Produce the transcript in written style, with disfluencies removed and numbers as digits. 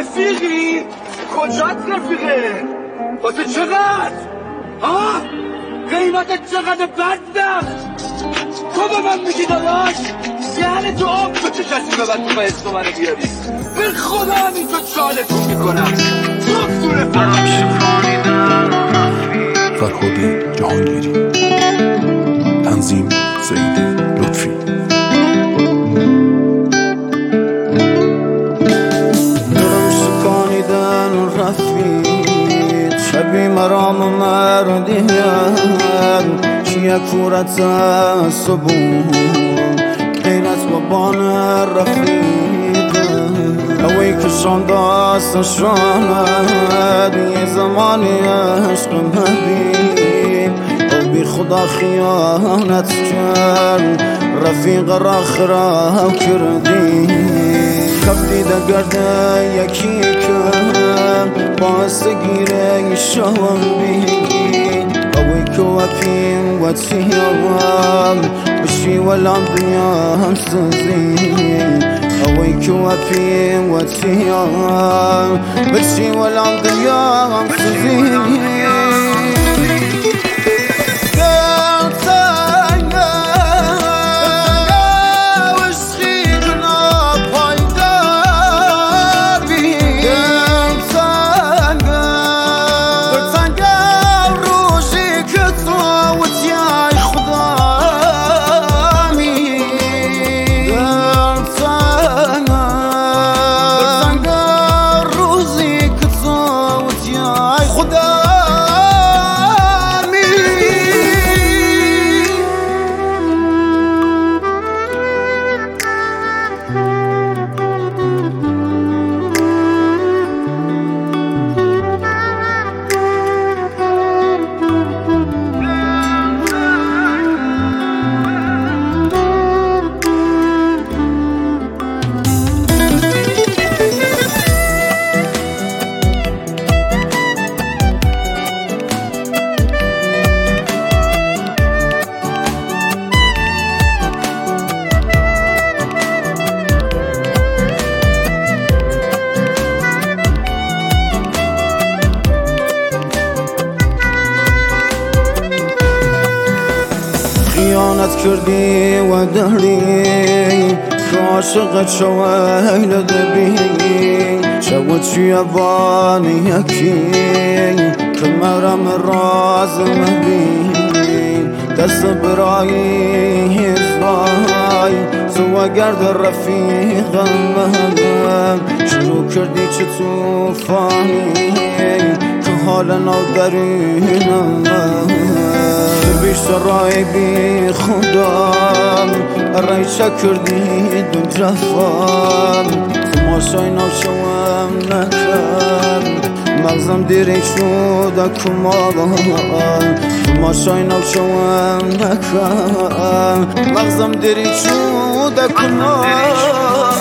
رفیقی؟ کجات رفیقه؟ واسه چقدر؟ ها؟ قیمتت چقدر بدبخت؟ تو به من میگی داداش؟ یعنی تو آب تو چه کسی به من تو به اسم منو بیاری؟ به خدا همین تو چالتون میکنم دکتور فرهاد جهانگیری، تنظیم سعید لطفی. دلم شکانیدن و رفید شبی مرام مردیم چیه کورت صبون غیرت و بان رفید اوی کشان داست شاند یه زمانی عشق مبین او بی خدا خیانت کرد رفیق را خراب کردی کف دیده گرده یکی که باعث گیره شوم بی اوی که وکیم و تیام بشی ولام دنیا سزی اوی که وکیم و تیام بشی ولام دنیا سزی خیانت کردی و داری که عاشقت شویل دبی شود چی بانی یکی که مرم راز مبی دست برایی ازای زوا گرد رفیقم شروع کردی چه توفانی که حال نو درینم بیشترای بی خودم رای کردی دون جفام تماشای نوشوام نکرد مغزم دیری شد کمابان تماشای نوشوام نکرد مغزم دیری شد کمابان